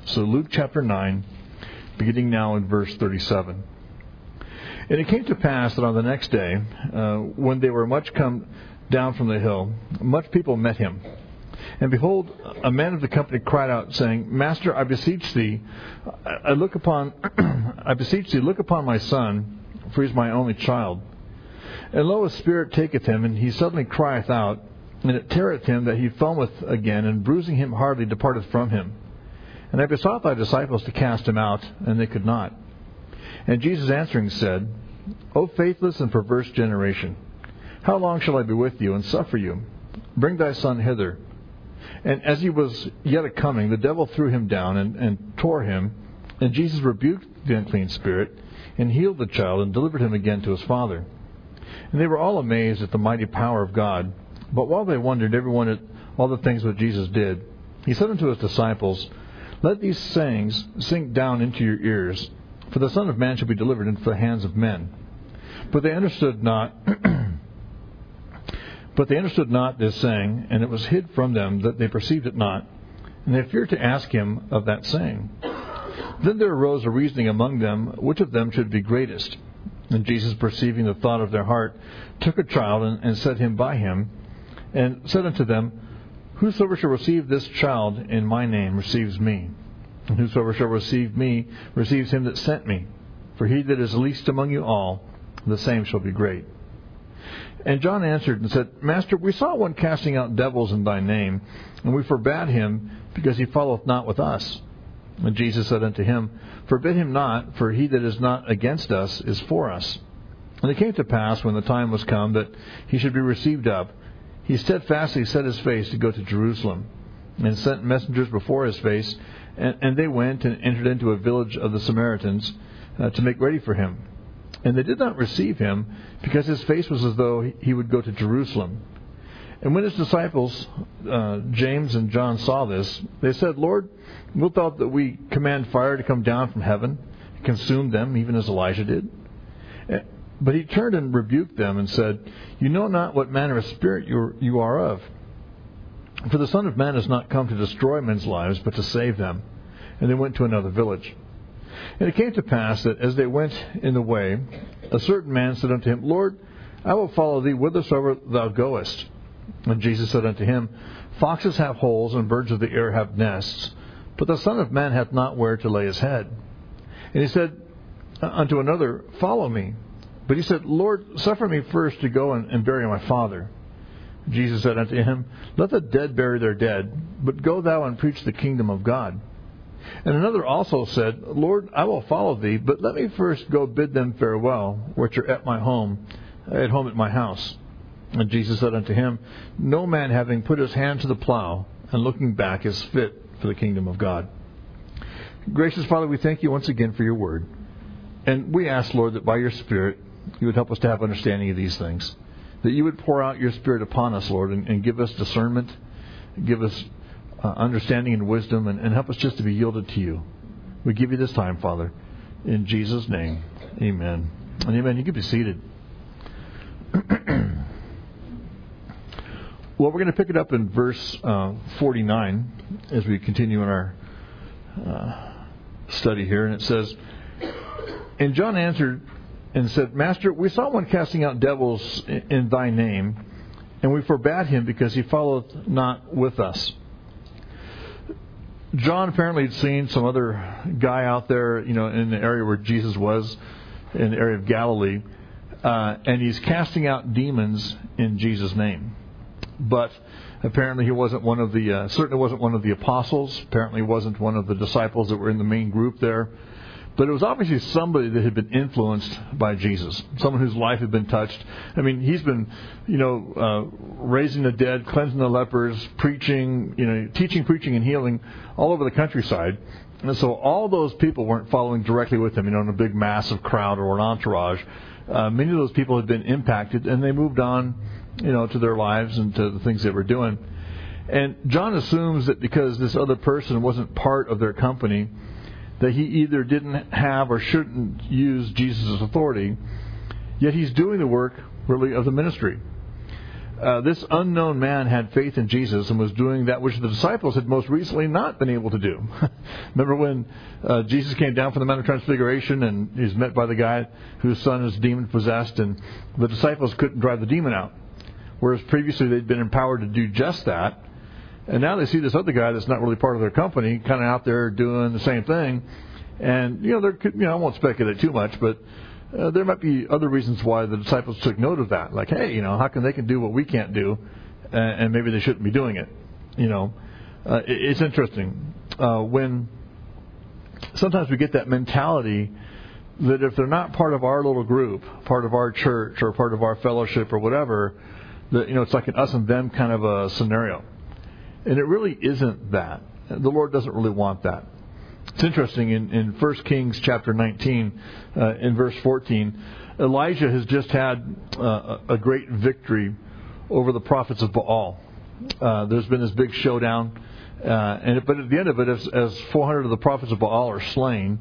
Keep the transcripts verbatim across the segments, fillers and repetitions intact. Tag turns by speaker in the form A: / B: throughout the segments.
A: So Luke chapter nine, beginning now in verse thirty-seven. And it came to pass that on the next day, uh, when they were much come down from the hill, much people met him. And behold, a man of the company cried out, saying, Master, I beseech thee, I look upon, I beseech thee, look upon my son, for he is my only child. And lo, a spirit taketh him, and he suddenly crieth out, and it teareth him that he foameth again, and bruising him hardly departeth from him. And I besought thy disciples to cast him out, and they could not. And Jesus answering said, O faithless and perverse generation, how long shall I be with you, and suffer you? Bring thy son hither. And as he was yet a coming, the devil threw him down, and, and tore him. And Jesus rebuked the unclean spirit, and healed the child, and delivered him again to his father. And they were all amazed at the mighty power of God. But while they wondered, every one at all the things that Jesus did, he said unto his disciples, Let these sayings sink down into your ears, for the Son of Man shall be delivered into the hands of men. But they understood not But they understood not this saying, and it was hid from them that they perceived it not, and they feared to ask him of that saying. Then there arose a reasoning among them, which of them should be greatest. And Jesus, perceiving the thought of their heart, took a child, and, and set him by him, and said unto them, Whosoever shall receive this child in my name receives me. And whosoever shall receive me receives him that sent me. For he that is least among you all, the same shall be great. And John answered and said, Master, we saw one casting out devils in thy name, and we forbade him, because he followeth not with us. And Jesus said unto him, Forbid him not, for he that is not against us is for us. And it came to pass, when the time was come that he should be received up, he steadfastly set his face to go to Jerusalem, and sent messengers before his face, and, and they went and entered into a village of the Samaritans uh, to make ready for him. And they did not receive him, because his face was as though he would go to Jerusalem. And when his disciples, uh, James and John, saw this, they said, Lord, wilt thou that we command fire to come down from heaven, and consume them, even as Elijah did? But he turned and rebuked them, and said, You know not what manner of spirit you you are of. For the Son of Man is not come to destroy men's lives, but to save them. And they went to another village. And it came to pass that as they went in the way, a certain man said unto him, Lord, I will follow thee whithersoever thou goest. And Jesus said unto him, Foxes have holes, and birds of the air have nests, but the Son of Man hath not where to lay his head. And he said unto another, Follow me. But he said, Lord, suffer me first to go and, and bury my father. Jesus said unto him, Let the dead bury their dead, but go thou and preach the kingdom of God. And another also said, Lord, I will follow thee, but let me first go bid them farewell, which are at my home, at home at my house. And Jesus said unto him, No man having put his hand to the plow, and looking back, is fit for the kingdom of God. Gracious Father, we thank you once again for your word. And we ask, Lord, that by your Spirit, you would help us to have understanding of these things. That you would pour out your Spirit upon us, Lord, and, and give us discernment, give us uh, understanding and wisdom, and, and help us just to be yielded to you. We give you this time, Father. In Jesus' name, amen. And amen. You can be seated. Well, we're going to pick it up in verse uh, forty-nine as we continue in our uh, study here. And it says, And John answered and said, Master, we saw one casting out devils in, in thy name, and we forbade him because he followed not with us. John apparently had seen some other guy out there, you know, in the area where Jesus was, in the area of Galilee, uh, and he's casting out demons in Jesus' name. But apparently he wasn't one of the, uh, certainly wasn't one of the apostles. Apparently he wasn't one of the disciples that were in the main group there. But it was obviously somebody that had been influenced by Jesus, someone whose life had been touched. I mean, he's been, you know, uh, raising the dead, cleansing the lepers, preaching, you know, teaching, preaching, and healing all over the countryside. And so all those people weren't following directly with him, you know, in a big massive crowd or an entourage. Uh, many of those people had been impacted, and they moved on, you know, to their lives and to the things they were doing. And John assumes that because this other person wasn't part of their company, that he either didn't have or shouldn't use Jesus' authority, yet he's doing the work, really, of the ministry. Uh, this unknown man had faith in Jesus and was doing that which the disciples had most recently not been able to do. Remember when uh, Jesus came down from the Mount of Transfiguration and he's met by the guy whose son is demon-possessed, and the disciples couldn't drive the demon out, whereas previously they'd been empowered to do just that. And now they see this other guy that's not really part of their company kind of out there doing the same thing. And, you know, there could, you know, I won't speculate too much, but Uh, there might be other reasons why the disciples took note of that. Like, hey, you know, how come they can do what we can't do, uh, and maybe they shouldn't be doing it? You know, uh, it, it's interesting uh, when sometimes we get that mentality that if they're not part of our little group, part of our church, or part of our fellowship, or whatever, that, you know, it's like an us and them kind of a scenario, and it really isn't that. The Lord doesn't really want that. It's interesting, in, in First Kings chapter nineteen, uh, in verse fourteen, Elijah has just had uh, a great victory over the prophets of Baal. Uh, there's been this big showdown, uh, and but at the end of it, as, as four hundred of the prophets of Baal are slain,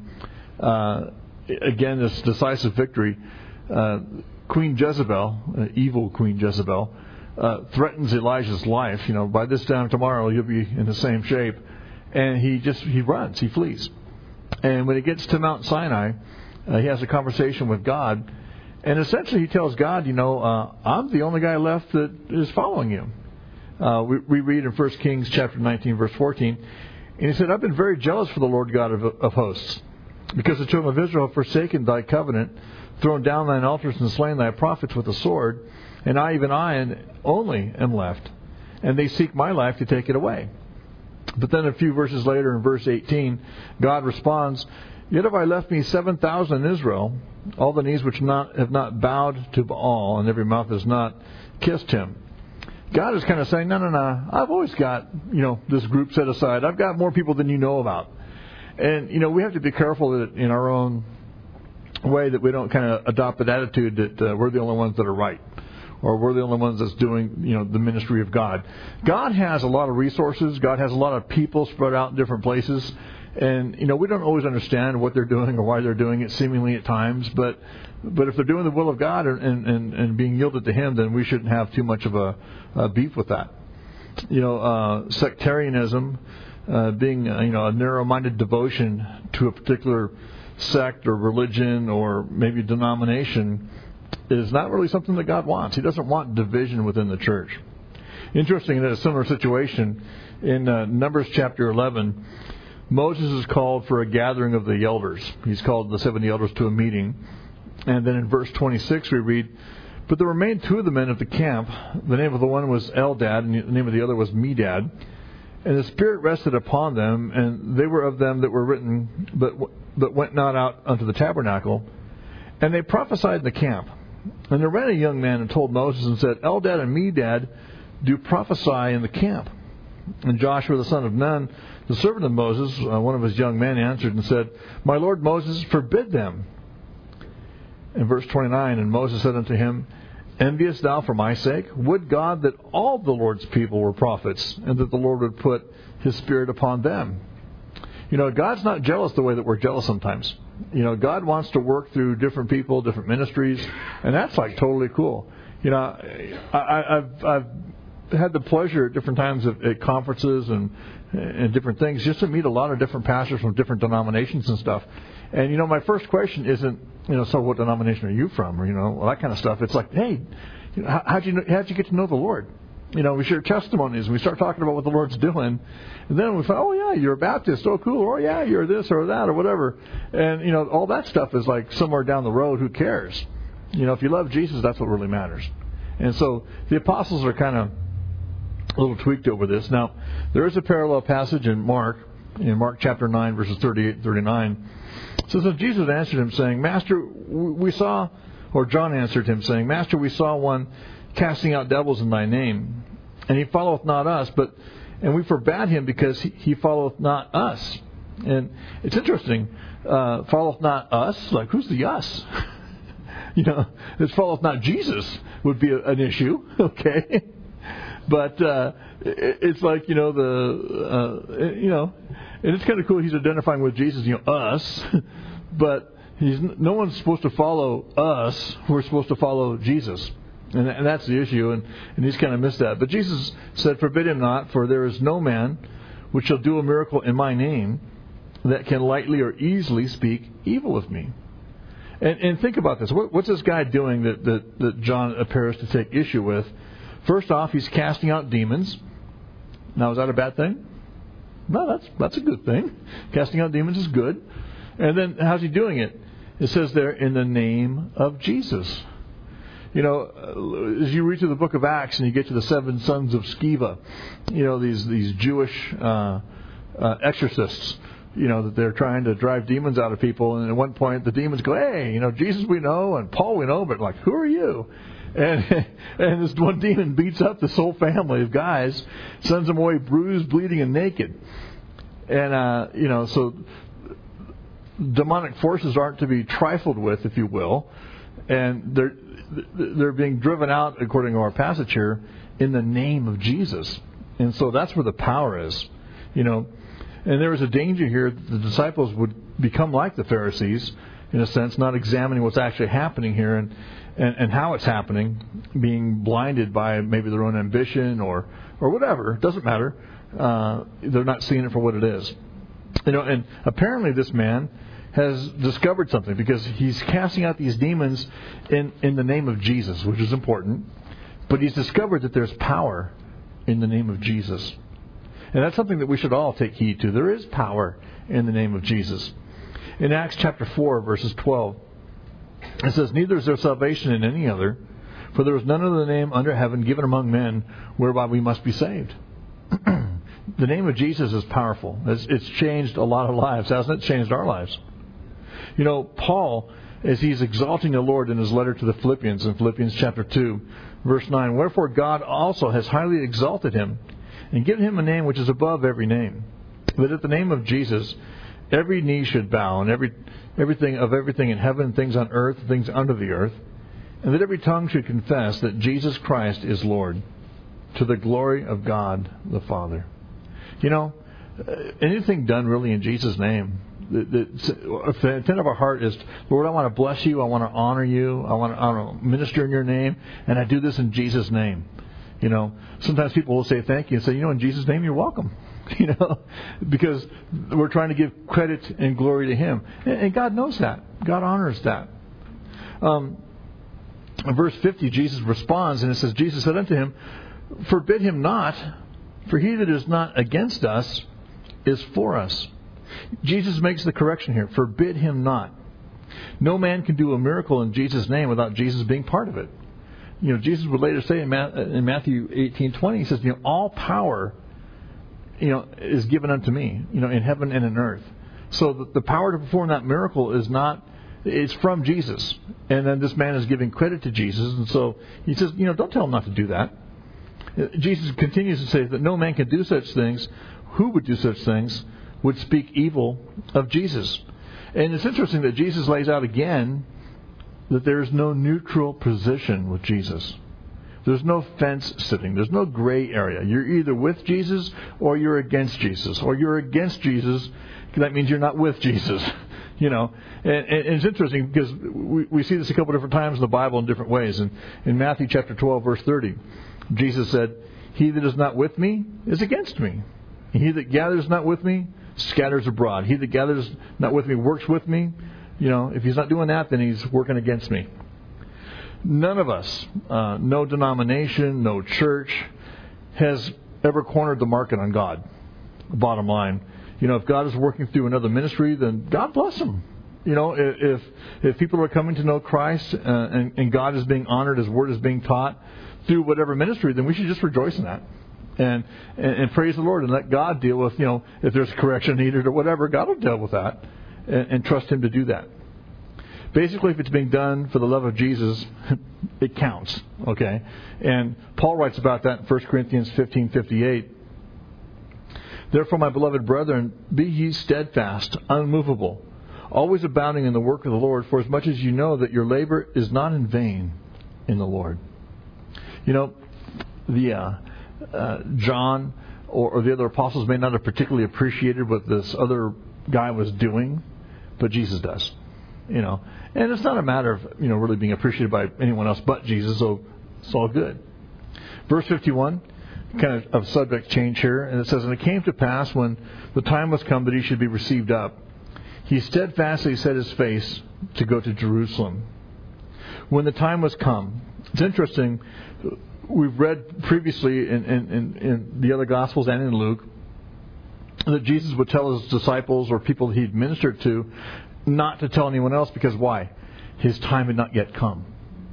A: uh, again, this decisive victory, uh, Queen Jezebel, uh, evil Queen Jezebel, uh, threatens Elijah's life. You know, by this time tomorrow, you'll be in the same shape. And he just, he runs, he flees. And when he gets to Mount Sinai, uh, he has a conversation with God. And essentially he tells God, you know, uh, I'm the only guy left that is following you. Uh, we, we read in First Kings chapter nineteen, verse fourteen. And he said, I've been very jealous for the Lord God of, of hosts, because the children of Israel have forsaken thy covenant, thrown down thine altars, and slain thy prophets with the sword. And I, even I, and only am left. And they seek my life to take it away. But then a few verses later, in verse eighteen, God responds, Yet have I left me seven thousand in Israel, all the knees which not have not bowed to Baal, and every mouth has not kissed him. God is kind of saying, no, no, no, I've always got, you know, this group set aside. I've got more people than you know about. And, you know, we have to be careful that in our own way that we don't kind of adopt that attitude that uh, we're the only ones that are right, or we're the only ones that's doing, you know, the ministry of God. God has a lot of resources. God has a lot of people spread out in different places. And, you know, we don't always understand what they're doing or why they're doing it, seemingly at times. But but if they're doing the will of God and, and, and being yielded to Him, then we shouldn't have too much of a, a beef with that. You know, uh, sectarianism, uh, being, uh, you know, a narrow-minded devotion to a particular sect or religion or maybe denomination is not really something that God wants. He doesn't want division within the church. Interesting, in a similar situation, in uh, Numbers chapter eleven, Moses is called for a gathering of the elders. He's called the seventy elders to a meeting. And then in verse twenty-six we read, But there remained two of the men of the camp. The name of the one was Eldad, and the name of the other was Medad. And the Spirit rested upon them, and they were of them that were written, but but went not out unto the tabernacle. And they prophesied in the camp. And there ran a young man and told Moses and said, Eldad and Medad do prophesy in the camp. And Joshua the son of Nun, the servant of Moses, uh, one of his young men, answered and said, My Lord Moses, forbid them. In verse twenty-nine, And Moses said unto him, Enviest thou for my sake? Would God that all the Lord's people were prophets, and that the Lord would put His Spirit upon them. You know, God's not jealous the way that we're jealous sometimes. You know, God wants to work through different people, different ministries, and that's like totally cool. You know, I, I, I've, I've had the pleasure at different times of, at conferences and, and different things just to meet a lot of different pastors from different denominations and stuff. And, you know, my first question isn't, you know, so what denomination are you from? Or, you know, all that kind of stuff. It's like, hey, you know, how, how'd you know, how'd you get to know the Lord? You know, we share testimonies and we start talking about what the Lord's doing. And then we find, oh, yeah, you're a Baptist. Oh, cool. Oh, yeah, you're this or that or whatever. And, you know, all that stuff is like somewhere down the road. Who cares? You know, if you love Jesus, that's what really matters. And so the apostles are kind of a little tweaked over this. Now, there is a parallel passage in Mark, in Mark chapter nine, verses thirty-eight and thirty-nine. It says, And Jesus answered him, saying, Master, we saw, or John answered him, saying, Master, we saw one casting out devils in thy name, and he followeth not us, but and we forbade him because he, he followeth not us. And it's interesting, uh, followeth not us, like who's the us? You know, it followeth not Jesus would be a, an issue, okay? But uh, it, it's like, you know, the, uh, you know, and it's kind of cool he's identifying with Jesus, you know, us, but he's no one's supposed to follow us, we're supposed to follow Jesus. And, and that's the issue, and, and he's kind of missed that. But Jesus said, forbid him not, for there is no man which shall do a miracle in my name that can lightly or easily speak evil of me. And, and think about this. What, what's this guy doing that, that, that John appears to take issue with? First off, he's casting out demons. Now, is that a bad thing? No, that's that's a good thing. Casting out demons is good. And then, how's he doing it? It says there, in the name of Jesus. You know, as you read through the book of Acts and you get to the seven sons of Sceva, you know, these these Jewish uh, uh, exorcists, you know, that they're trying to drive demons out of people. And at one point, the demons go, hey, you know, Jesus we know and Paul we know, but like, who are you? And and this one demon beats up this whole family of guys, sends them away bruised, bleeding, and naked. And, uh, you know, so demonic forces aren't to be trifled with, if you will. And they're they're being driven out, according to our passage here, in the name of Jesus. And so that's where the power is, you know. And there was a danger here that the disciples would become like the Pharisees, in a sense, not examining what's actually happening here and, and, and how it's happening, being blinded by maybe their own ambition or, or whatever. It doesn't matter. Uh, they're not seeing it for what it is. You know, and apparently this man has discovered something, because he's casting out these demons in, in the name of Jesus, which is important. But he's discovered that there's power in the name of Jesus. And that's something that we should all take heed to. There is power in the name of Jesus. In Acts chapter four, verses twelve, it says, neither is there salvation in any other, for there is none other name under heaven given among men whereby we must be saved. The name of Jesus is powerful. It's, it's changed a lot of lives, hasn't it? It's changed our lives. You know, Paul, as he's exalting the Lord in his letter to the Philippians, in Philippians chapter two, verse nine, wherefore God also has highly exalted him, and given him a name which is above every name, that at the name of Jesus every knee should bow, and every everything of everything in heaven, things on earth, things under the earth, and that every tongue should confess that Jesus Christ is Lord, to the glory of God the Father. You know, anything done really in Jesus' name, the, the, the intent of our heart is, Lord, I want to bless you, I want to honor you, I want to, I want to minister in your name, and I do this in Jesus' name. You know, sometimes people will say thank you and say, you know, in Jesus' name, you're welcome. You know, because we're trying to give credit and glory to Him. And, and God knows that. God honors that. Um, in verse fifty, Jesus responds, and it says, Jesus said unto him, forbid him not, for he that is not against us is for us. Jesus makes the correction here. Forbid him not. No man can do a miracle in Jesus' name without Jesus being part of it. You know, Jesus would later say in Matthew eighteen twenty, he says, you know, all power, you know, is given unto me, you know, in heaven and in earth. So the, the power to perform that miracle is not, it's from Jesus. And then this man is giving credit to Jesus. And so he says, you know, don't tell him not to do that. Jesus continues to say that no man can do such things. Who would do such things would speak evil of Jesus. And it's interesting that Jesus lays out again that there is no neutral position with Jesus. There's no fence sitting. There's no gray area. You're either with Jesus or you're against Jesus. Or you're against Jesus, that means you're not with Jesus. You know, and, and it's interesting because we, we see this a couple different times in the Bible in different ways. And in Matthew chapter twelve, verse thirty, Jesus said, he that is not with me is against me. And he that gathers not with me scatters abroad. He that gathers not with me works with me. You know, if he's not doing that, then he's working against me. None of us, uh, no denomination, no church, has ever cornered the market on God. Bottom line. You know, if God is working through another ministry, then God bless him. You know, if if people are coming to know Christ uh, and, and God is being honored, His Word is being taught through whatever ministry, then we should just rejoice in that. And, and, and praise the Lord and let God deal with, you know, if there's correction needed or whatever, God will deal with that and, and trust Him to do that. Basically, if it's being done for the love of Jesus, it counts, okay? And Paul writes about that in First Corinthians fifteen fifty-eight. Therefore, my beloved brethren, be ye steadfast, unmovable, always abounding in the work of the Lord, for as much as you know that your labor is not in vain in the Lord. You know, the uh, uh, John or, or the other apostles may not have particularly appreciated what this other guy was doing, but Jesus does. You know, and it's not a matter of, you know, really being appreciated by anyone else but Jesus. So It's all good. Verse fifty-one, kind of, of subject change here, and it says, "And it came to pass when the time was come that he should be received up, he steadfastly set his face to go to Jerusalem." When the time was come. It's interesting. We've read previously in, in, in, in the other Gospels and in Luke that Jesus would tell his disciples or people that he'd ministered to not to tell anyone else, because why? His time had not yet come.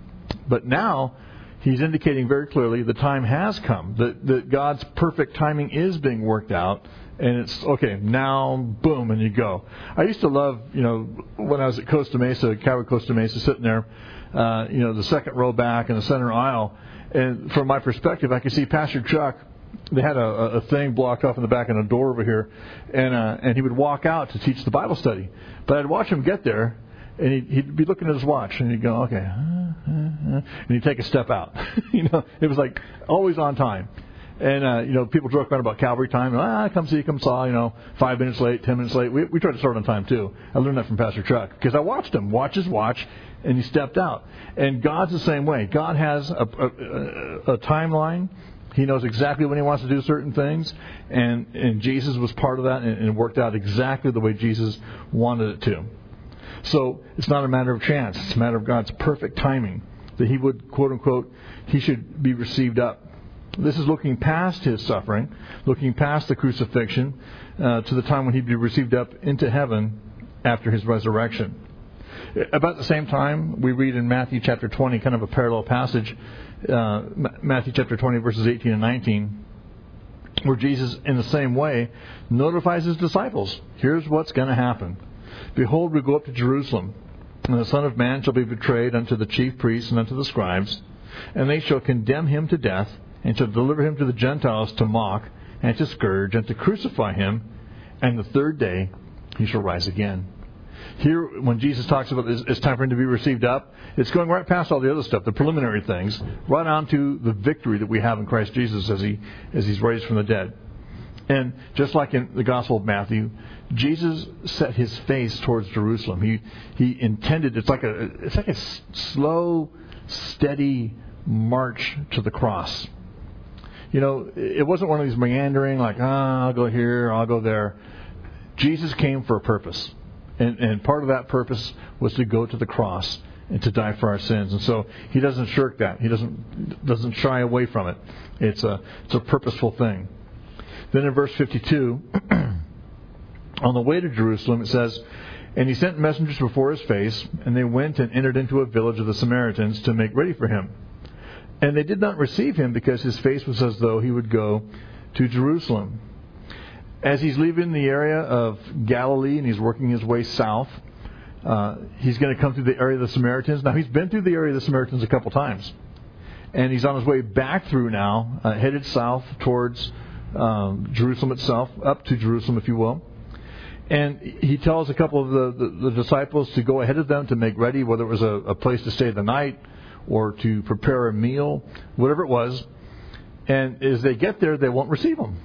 A: But now he's indicating very clearly the time has come, that, that God's perfect timing is being worked out, and it's, okay, now, boom, and you go. I used to love, you know, when I was at Costa Mesa, Calvary Costa Mesa, sitting there, uh, you know, the second row back in the center aisle, and from my perspective, I could see Pastor Chuck. They had a, a thing blocked off in the back and a door over here, and uh, and he would walk out to teach the Bible study. But I'd watch him get there, and he'd, he'd be looking at his watch, and he'd go, okay, uh, uh, uh, and he'd take a step out. you know, it was like always on time. And, uh, you know, people joke around about Calvary time. Ah, come see, come saw, you know, five minutes late, ten minutes late. We, we try to start on time, too. I learned that from Pastor Chuck because I watched him, watch his watch, and he stepped out. And God's the same way. God has a, a, a, a timeline. He knows exactly when he wants to do certain things. And, and Jesus was part of that, and, and it worked out exactly the way Jesus wanted it to. So it's not a matter of chance. It's a matter of God's perfect timing that he would, quote unquote, he should be received up. This is looking past his suffering, looking past the crucifixion, uh, to the time when he'd be received up into heaven after his resurrection. About the same time, we read in Matthew chapter twenty, kind of a parallel passage, uh, Matthew chapter twenty, verses eighteen and nineteen, where Jesus, in the same way, notifies his disciples, here's what's going to happen. "Behold, we go up to Jerusalem, and the Son of Man shall be betrayed unto the chief priests and unto the scribes, and they shall condemn him to death, and to deliver him to the Gentiles to mock, and to scourge, and to crucify him, and the third day he shall rise again." Here, when Jesus talks about this, it's time for him to be received up, it's going right past all the other stuff, the preliminary things, right on to the victory that we have in Christ Jesus as he as he's raised from the dead. And just like in the Gospel of Matthew, Jesus set his face towards Jerusalem. He he intended, it's like a it's like a slow, steady march to the cross. You know, it wasn't one of these meandering, like, ah, I'll go here, I'll go there. Jesus came for a purpose. And, and part of that purpose was to go to the cross and to die for our sins. And so he doesn't shirk that. He doesn't doesn't shy away from it. It's a, it's a purposeful thing. Then in verse fifty-two, on the way to Jerusalem, it says, "And he sent messengers before his face, and they went and entered into a village of the Samaritans to make ready for him. And they did not receive him, because his face was as though he would go to Jerusalem." As he's leaving the area of Galilee and he's working his way south, uh, he's going to come through the area of the Samaritans. Now, he's been through the area of the Samaritans a couple times. And he's on his way back through now, uh, headed south towards um, Jerusalem itself, up to Jerusalem, if you will. And he tells a couple of the, the, the disciples to go ahead of them to make ready, whether it was a, a place to stay the night or to prepare a meal, whatever it was. And as they get there, they won't receive him,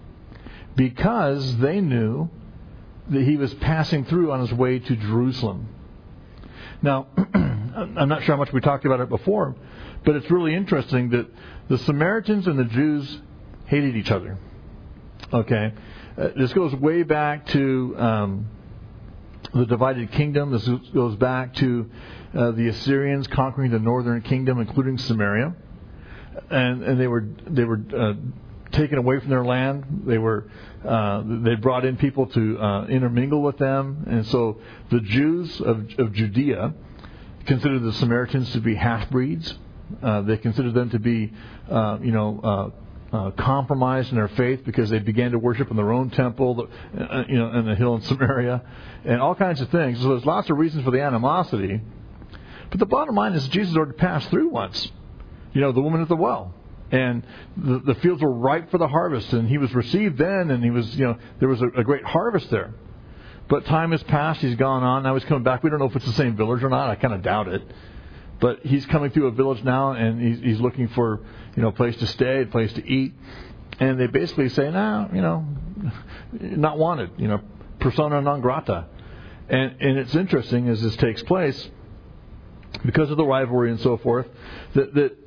A: because they knew that he was passing through on his way to Jerusalem. Now, I'm not sure how much we talked about it before, but it's really interesting that the Samaritans and the Jews hated each other. Okay? Uh, this goes way back to um, the divided kingdom. This goes back to uh, the Assyrians conquering the northern kingdom, including Samaria. And, and they were they were uh, taken away from their land. They were uh, they brought in people to uh, intermingle with them, and so the Jews of, of Judea considered the Samaritans to be half-breeds. Uh, they considered them to be, uh, you know, uh, uh, compromised in their faith, because they began to worship in their own temple, uh, you know, in the hill in Samaria, and all kinds of things. So there's lots of reasons for the animosity. But the bottom line is Jesus already passed through once. You know, the woman at the well. And the, the fields were ripe for the harvest, and he was received then, and he was, you know, there was a, a great harvest there. But time has passed, he's gone on, now he's coming back. We don't know if it's the same village or not, I kind of doubt it. But he's coming through a village now, and he's, he's looking for, you know, a place to stay, a place to eat. And they basically say, no, you know, not wanted, you know, persona non grata. And, and it's interesting as this takes place, because of the rivalry and so forth, that, that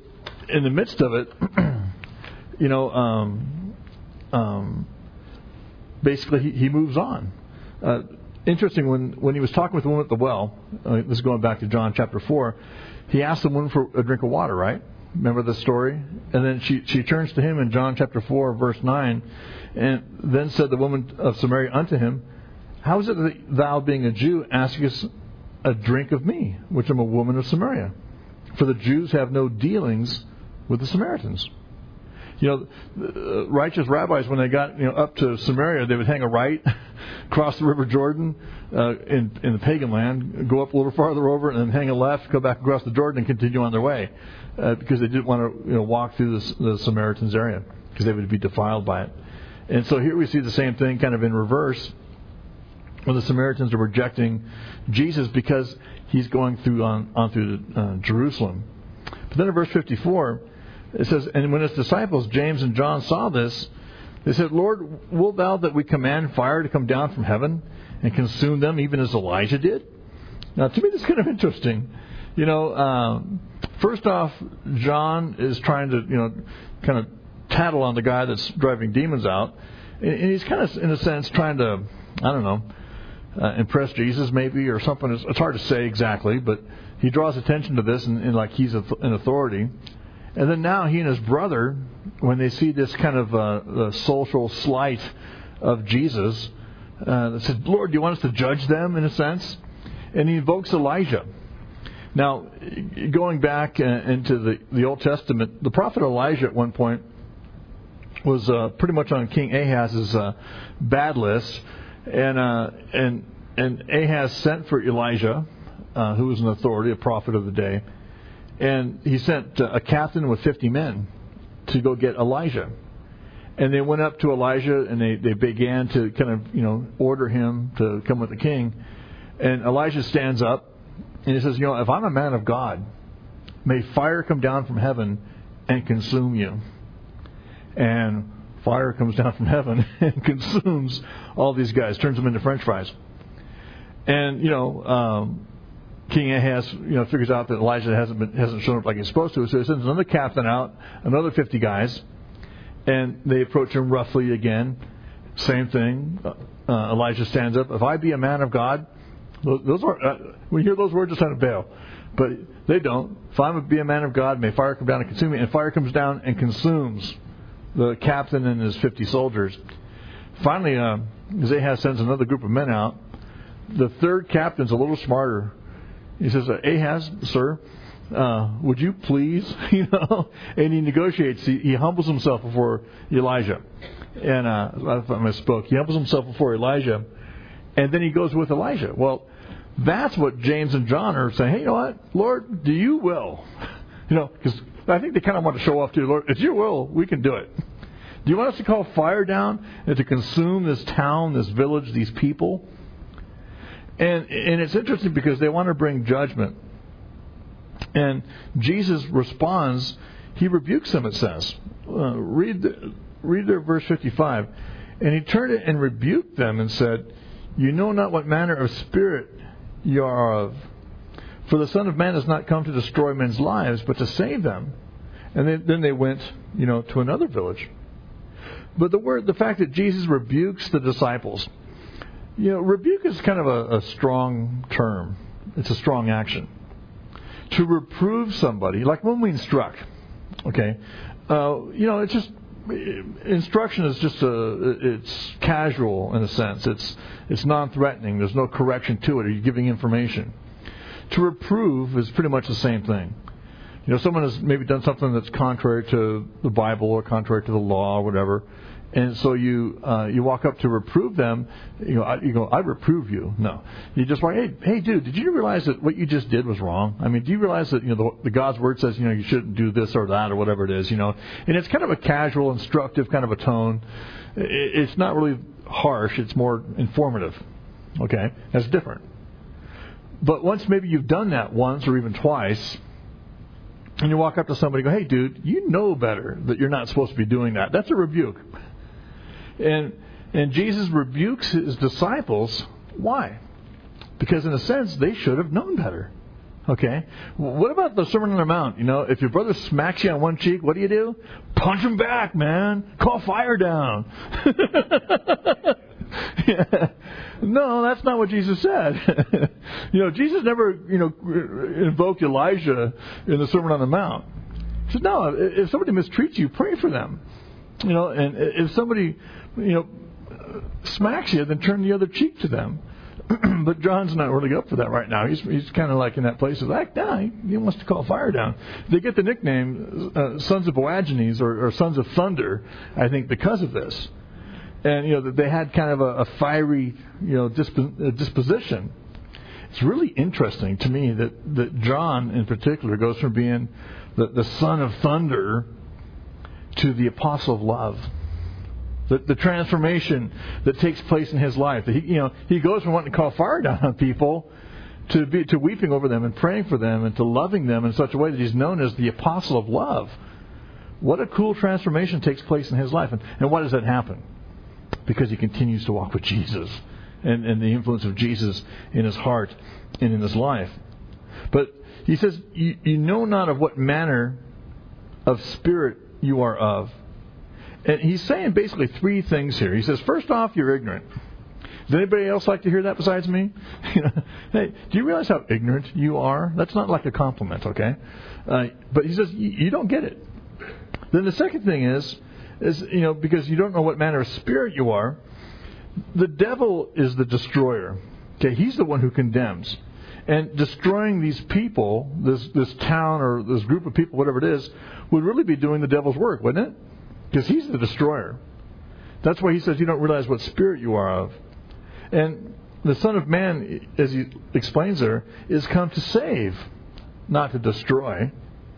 A: in the midst of it, you know, um, um, basically he, he moves on. Uh, interesting, when, when he was talking with the woman at the well, uh, this is going back to John chapter four, he asked the woman for a drink of water, right? Remember the story? And then she, she turns to him in John chapter four, verse nine, and then said the woman of Samaria unto him, how is it that thou, being a Jew, askest a drink of me, which am a woman of Samaria? For the Jews have no dealings with the Samaritans. You know, the righteous rabbis, when they got you know up to Samaria, they would hang a right, cross the River Jordan uh, in, in the pagan land, go up a little farther over, and then hang a left, go back across the Jordan, and continue on their way, uh, because they didn't want to you know walk through the, the Samaritans area, because they would be defiled by it. And so here we see the same thing kind of in reverse, when the Samaritans are rejecting Jesus because he's going through on, on through uh, Jerusalem. But then in verse fifty-four, it says, and when his disciples, James and John, saw this, they said, Lord, wilt thou that we command fire to come down from heaven and consume them, even as Elijah did? Now, to me, this is kind of interesting. You know, um, first off, John is trying to, you know, kind of tattle on the guy that's driving demons out. And he's kind of, in a sense, trying to, I don't know, uh, impress Jesus maybe or something. It's, it's hard to say exactly, but he draws attention to this and, and like he's an authority. And then now he and his brother, when they see this kind of uh, social slight of Jesus, uh, they said, Lord, do you want us to judge them in a sense? And he invokes Elijah. Now, going back uh, into the, the Old Testament, the prophet Elijah at one point was uh, pretty much on King Ahaz's uh, bad list. And, uh, and, and Ahaz sent for Elijah, uh, who was an authority, a prophet of the day. And he sent a captain with fifty men to go get Elijah. And they went up to Elijah and they, they began to kind of, you know, order him to come with the king. And Elijah stands up and he says, you know, if I'm a man of God, may fire come down from heaven and consume you. And fire comes down from heaven and consumes all these guys, turns them into French fries. And, you know, um, King Ahaz, you know, figures out that Elijah hasn't been, hasn't shown up like he's supposed to, so he sends another captain out, another fifty guys, and they approach him roughly again. Same thing. Uh, Elijah stands up. If I be a man of God, those, those are uh, we hear those words, just kind of bail, but they don't. If I be a man of God, may fire come down and consume me. And fire comes down and consumes the captain and his fifty soldiers. Finally, uh, Ahaz sends another group of men out. The third captain's a little smarter. He says, Ahaz, sir, uh, would you please, you know, and he negotiates. He, he humbles himself before Elijah. And uh, I misspoke. He humbles himself before Elijah, and then he goes with Elijah. Well, that's what James and John are saying. Hey, you know what? Lord, do you will? You know, because I think they kind of want to show off too. Lord, if you will, we can do it. Do you want us to call fire down and to consume this town, this village, these people? And and it's interesting because they want to bring judgment. And Jesus responds, he rebukes them, it says. Uh, read, the, read there verse fifty-five. And he turned it and rebuked them and said, you know not what manner of spirit you are of. For the Son of Man has not come to destroy men's lives, but to save them. And then, then they went, you know, to another village. But the word, the fact that Jesus rebukes the disciples, you know, rebuke is kind of a, a strong term. It's a strong action. To reprove somebody, like when we instruct, okay, uh, you know, it's just, instruction is just a, it's casual in a sense. It's it's non-threatening. There's no correction to it. Or you're giving information. To reprove is pretty much the same thing. You know, someone has maybe done something that's contrary to the Bible or contrary to the law or whatever, and so you uh, you walk up to reprove them. You know, I, you go, I reprove you. No, you just like, hey, hey, dude, did you realize that what you just did was wrong? I mean, do you realize that you know the, the God's word says you know you shouldn't do this or that or whatever it is, you know? And it's kind of a casual, instructive kind of a tone. It, it's not really harsh. It's more informative. Okay, that's different. But once maybe you've done that once or even twice, and you walk up to somebody and go, hey, dude, you know better that you're not supposed to be doing that. That's a rebuke. And and Jesus rebukes his disciples. Why? Because in a sense, they should have known better. Okay? What about the Sermon on the Mount? You know, if your brother smacks you on one cheek, what do you do? Punch him back, man. Call fire down. Yeah. No, that's not what Jesus said. You know, Jesus never, you know, invoked Elijah in the Sermon on the Mount. He said, no, if somebody mistreats you, pray for them. You know, and if somebody, you know, smacks you, then turn the other cheek to them. But John's not really up for that right now. He's he's kind of like in that place of like, nah, he, he wants to call fire down. They get the nickname uh, Sons of Boanerges or, or Sons of Thunder, I think, because of this. And, you know, that they had kind of a, a fiery, you know, disp- disposition. It's really interesting to me that, that John, in particular, goes from being the, the son of thunder to the apostle of love. The, the transformation that takes place in his life. He, you know, he goes from wanting to call fire down on people to be, to weeping over them and praying for them and to loving them in such a way that he's known as the apostle of love. What a cool transformation takes place in his life. And, and why does that happen? Because he continues to walk with Jesus and, and the influence of Jesus in his heart and in his life. But he says, you, you know not of what manner of spirit you are of. And he's saying basically three things here. He says, first off, you're ignorant. Does anybody else like to hear that besides me? Hey, do you realize how ignorant you are? That's not like a compliment, okay? Uh, but he says, you, you don't get it. Then the second thing is, is, you know, because you don't know what manner of spirit you are, the devil is the destroyer. Okay, he's the one who condemns. And destroying these people, this this town or this group of people, whatever it is, would really be doing the devil's work, wouldn't it? Because he's the destroyer. That's why he says you don't realize what spirit you are of. And the Son of Man, as he explains there, is come to save, not to destroy.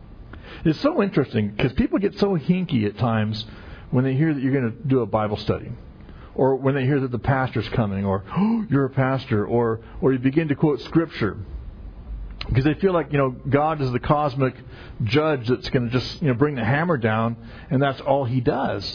A: It's so interesting because people get so hinky at times when they hear that you're going to do a Bible study, or when they hear that the pastor's coming, or oh, you're a pastor, or or you begin to quote Scripture, because they feel like, you know, God is the cosmic judge that's going to just, you know, bring the hammer down, and that's all He does.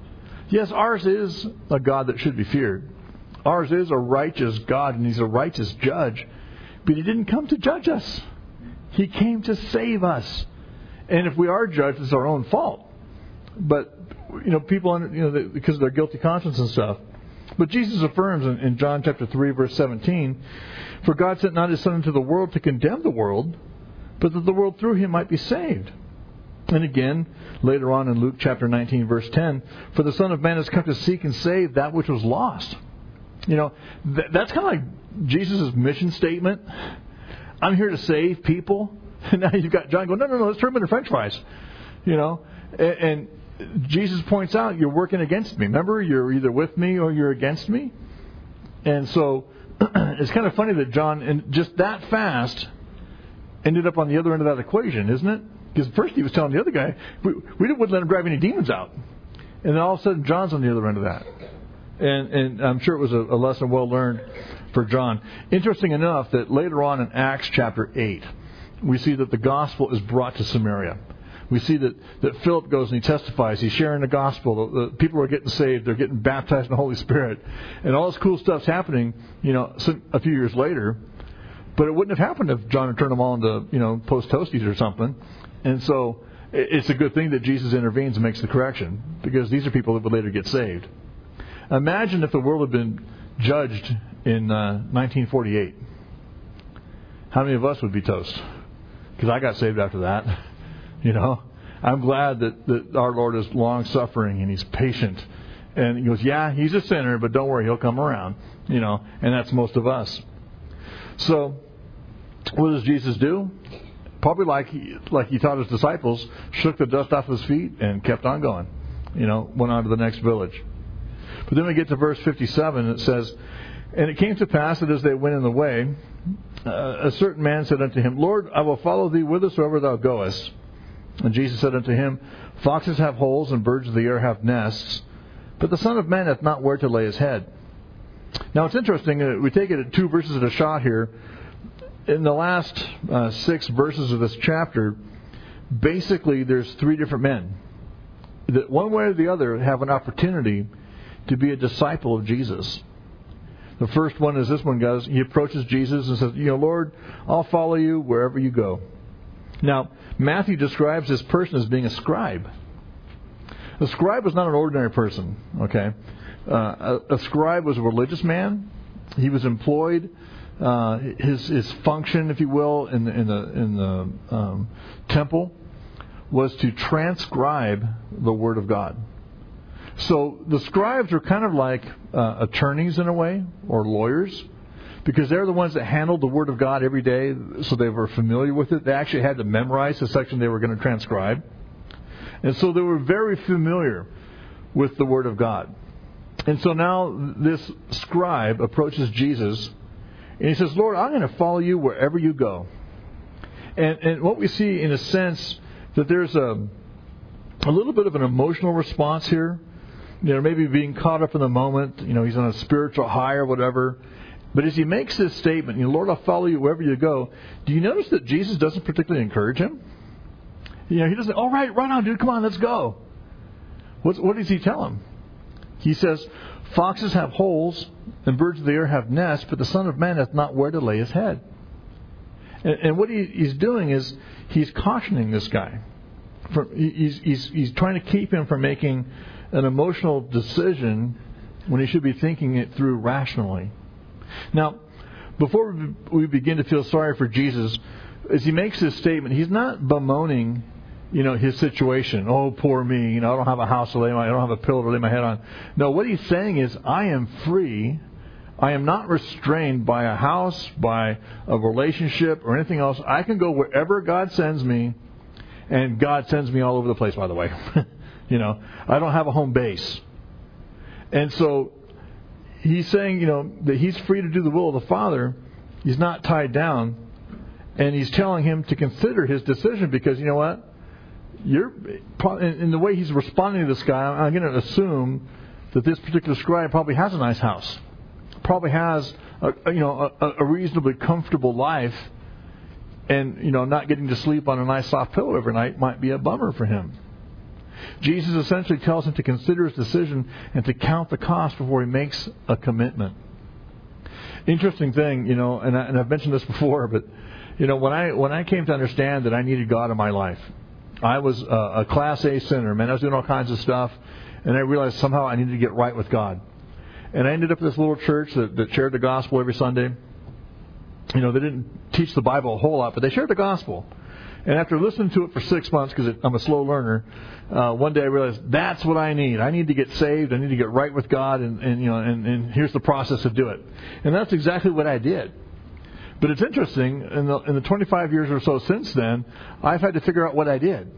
A: Yes, ours is a God that should be feared. Ours is a righteous God, and He's a righteous judge. But He didn't come to judge us. He came to save us. And if we are judged, it's our own fault. But, you know, people, you know, they, because of their guilty conscience and stuff. But Jesus affirms in, in John chapter three, verse seventeen, for God sent not His Son into the world to condemn the world, but that the world through Him might be saved. And again, later on in Luke chapter nineteen, verse ten, for the Son of Man has come to seek and save that which was lost. You know, th- that's kind of like Jesus' mission statement. I'm here to save people. And now you've got John going, no, no, no, let's turn them into French fries. You know, and, and Jesus points out, you're working against me. Remember, you're either with me or you're against me. And so it's kind of funny that John, and just that fast, ended up on the other end of that equation, isn't it? Because first he was telling the other guy, we, we wouldn't let him drive any demons out. And then all of a sudden, John's on the other end of that. And, and I'm sure it was a, a lesson well learned for John. Interesting enough that later on in Acts chapter eight, we see that the gospel is brought to Samaria. We see that, that Philip goes and he testifies. He's sharing the gospel. The, the people are getting saved. They're getting baptized in the Holy Spirit. And all this cool stuff's happening, you know, some, a few years later. But it wouldn't have happened if John had turned them all into, you know, post-toasties or something. And so it's a good thing that Jesus intervenes and makes the correction, because these are people that would later get saved. Imagine if the world had been judged in uh, nineteen forty-eight. How many of us would be toast? Because I got saved after that. You know, I'm glad that, that our Lord is long-suffering and He's patient. And He goes, yeah, He's a sinner, but don't worry, He'll come around. You know, and that's most of us. So, what does Jesus do? Probably like he, like he taught His disciples, shook the dust off His feet and kept on going. You know, went on to the next village. But then we get to verse fifty-seven, and it says, and it came to pass that as they went in the way, uh, a certain man said unto Him, Lord, I will follow Thee whithersoever Thou goest. And Jesus said unto him, foxes have holes, and birds of the air have nests, but the Son of Man hath not where to lay His head. Now it's interesting, uh, we take it at two verses at a shot here. In the last uh, six verses of this chapter, basically there's three different men that one way or the other have an opportunity to be a disciple of Jesus. The first one is this one, guys. He approaches Jesus and says, you know, Lord, I'll follow you wherever you go. Now, Matthew describes this person as being a scribe. A scribe was not an ordinary person, okay? Uh, a, a scribe was a religious man. He was employed, uh, his his function, if you will, in the, in the, in the um, temple was to transcribe the Word of God. So the scribes are kind of like uh, attorneys in a way, or lawyers, because they're the ones that handled the Word of God every day, so they were familiar with it. They actually had to memorize the section they were going to transcribe. And so they were very familiar with the Word of God. And so now this scribe approaches Jesus, and he says, Lord, I'm going to follow you wherever you go. And, and what we see, in a sense, that there's a, a little bit of an emotional response here. You know, maybe being caught up in the moment. You know, he's on a spiritual high or whatever. But as he makes this statement, you know, Lord, I'll follow you wherever you go. Do you notice that Jesus doesn't particularly encourage him? You know, he doesn't, all right, right on, dude, come on, let's go. What's, what does he tell him? He says, foxes have holes and birds of the air have nests, but the Son of Man hath not where to lay his head. And, and what he, he's doing is he's cautioning this guy. From, he's, he's, he's trying to keep him from making an emotional decision when he should be thinking it through rationally. Now, before we begin to feel sorry for Jesus, as he makes this statement, he's not bemoaning, you know, his situation. Oh, poor me. You know, I don't have a house to lay my, I don't have a pillow to lay my head on. No, what he's saying is, I am free. I am not restrained by a house, by a relationship, or anything else. I can go wherever God sends me, and God sends me all over the place, by the way. You know, I don't have a home base. And so he's saying, you know, that he's free to do the will of the Father. He's not tied down. And he's telling him to consider his decision because, you know what? You're in the way he's responding to this guy, I'm going to assume that this particular scribe probably has a nice house. Probably has a, you know, a, a reasonably comfortable life. And, you know, not getting to sleep on a nice soft pillow every night might be a bummer for him. Jesus essentially tells him to consider his decision and to count the cost before he makes a commitment. Interesting thing, you know, and, I, and I've mentioned this before, but, you know, when I when I came to understand that I needed God in my life, I was a, a Class A sinner, man. I was doing all kinds of stuff, and I realized somehow I needed to get right with God. And I ended up at this little church that, that shared the gospel every Sunday. You know, they didn't teach the Bible a whole lot, but they shared the gospel. And after listening to it for six months, because I'm a slow learner, uh, one day I realized that's what I need. I need to get saved. I need to get right with God, and, and you know, and, and here's the process to do it. And that's exactly what I did. But it's interesting. In the in the twenty-five years or so since then, I've had to figure out what I did.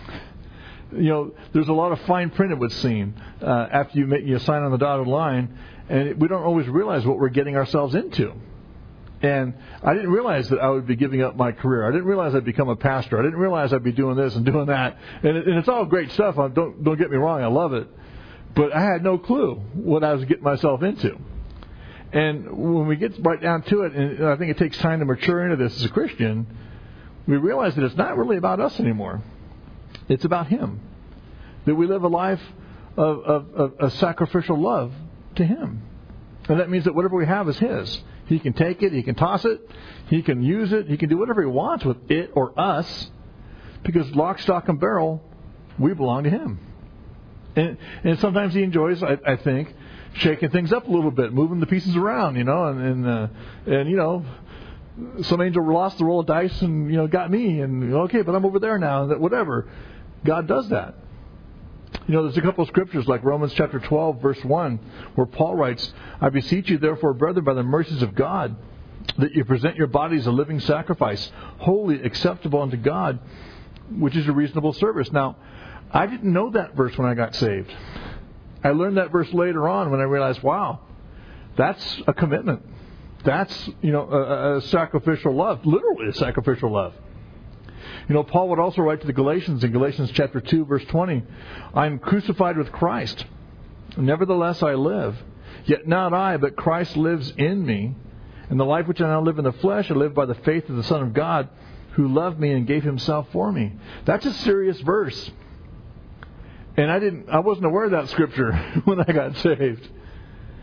A: You know, there's a lot of fine print, it would seem, uh, after you make, you sign on the dotted line, and we don't always realize what we're getting ourselves into. And I didn't realize that I would be giving up my career. I didn't realize I'd become a pastor. I didn't realize I'd be doing this and doing that. And, it, and it's all great stuff. I don't don't get me wrong. I love it. But I had no clue what I was getting myself into. And when we get right down to it, and I think it takes time to mature into this as a Christian, we realize that it's not really about us anymore. It's about Him. That we live a life of, of, of, of sacrificial love to Him. And that means that whatever we have is His. He can take it, He can toss it, He can use it, He can do whatever He wants with it or us, because lock, stock, and barrel, we belong to Him. And, and sometimes He enjoys, I, I think, shaking things up a little bit, moving the pieces around, you know, and and, uh, and you know, some angel lost the roll of dice and, you know, got me, and okay, but I'm over there now, and whatever. God does that. You know, there's a couple of scriptures like Romans chapter twelve, verse one, where Paul writes, I beseech you, therefore, brethren, by the mercies of God, that you present your bodies a living sacrifice, holy, acceptable unto God, which is a reasonable service. Now, I didn't know that verse when I got saved. I learned that verse later on when I realized, wow, that's a commitment. That's, you know, a, a sacrificial love, literally a sacrificial love. You know, Paul would also write to the Galatians in Galatians chapter two, verse twenty, I am crucified with Christ. Nevertheless I live. Yet not I, but Christ lives in me. And the life which I now live in the flesh, I live by the faith of the Son of God, who loved me and gave Himself for me. That's a serious verse. And I didn't, I wasn't aware of that scripture when I got saved.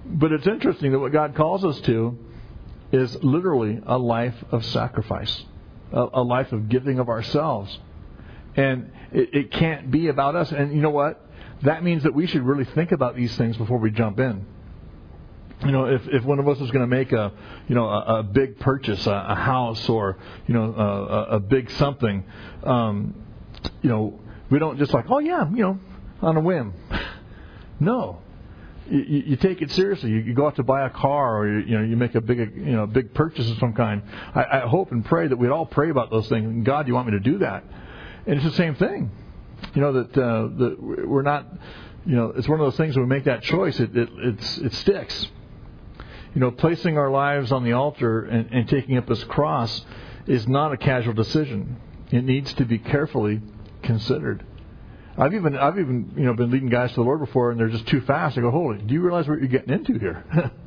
A: But it's interesting that what God calls us to is literally a life of sacrifice, a, a life of giving of ourselves. And it, it can't be about us. And you know what? That means that we should really think about these things before we jump in. You know, if, if one of us is going to make a, you know, a, a big purchase, a, a house, or you know, a, a big something, um, you know, we don't just like, oh yeah, you know, on a whim. No, you, you take it seriously. You, you go out to buy a car, or you, you know, you make a big, you know, big purchase of some kind. I, I hope and pray that we'd all pray about those things. God, do you want me to do that? And it's the same thing. You know that uh, that we're not. You know, it's one of those things when we make that choice, it it it's, it sticks. You know, placing our lives on the altar and, and taking up this cross is not a casual decision. It needs to be carefully considered. I've even I've even you know been leading guys to the Lord before, and they're just too fast. I go, holy, do you realize what you're getting into here?